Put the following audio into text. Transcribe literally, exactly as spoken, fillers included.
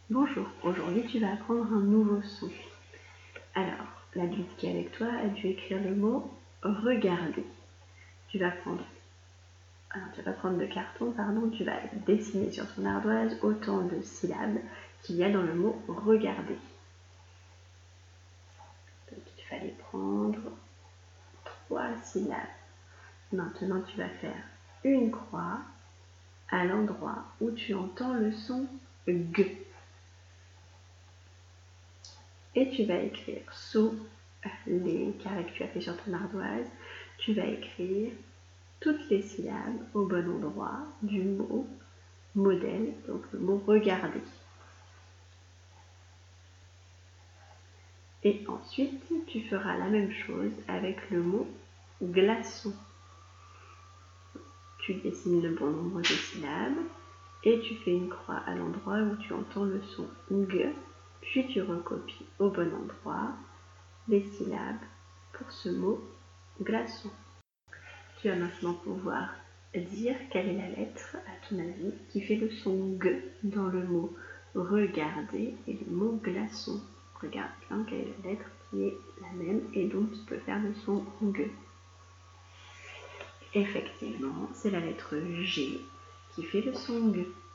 Bonjour, aujourd'hui tu vas apprendre un nouveau son. Alors, l'adulte qui est avec toi a dû écrire le mot « regarder ». Tu vas prendre, alors tu vas pas prendre de carton, pardon, tu vas dessiner sur ton ardoise autant de syllabes qu'il y a dans le mot « regarder ». Donc il fallait prendre trois syllabes. Maintenant tu vas faire une croix à l'endroit où tu entends le son « g ». Et tu vas écrire sous les carrés que tu as fait sur ton ardoise, tu vas écrire toutes les syllabes au bon endroit du mot modèle, donc le mot regarder. Et ensuite, tu feras la même chose avec le mot glaçon. Tu dessines le bon nombre de syllabes et tu fais une croix à l'endroit où tu entends le son g, puis tu recopies au bon endroit les syllabes pour ce mot glaçon. Tu vas maintenant pouvoir dire quelle est la lettre, à ton avis, qui fait le son G dans le mot regarder et le mot glaçon. Regarde bien quelle est la lettre qui est la même et donc qui peut faire le son G. Effectivement, c'est la lettre G qui fait le son G.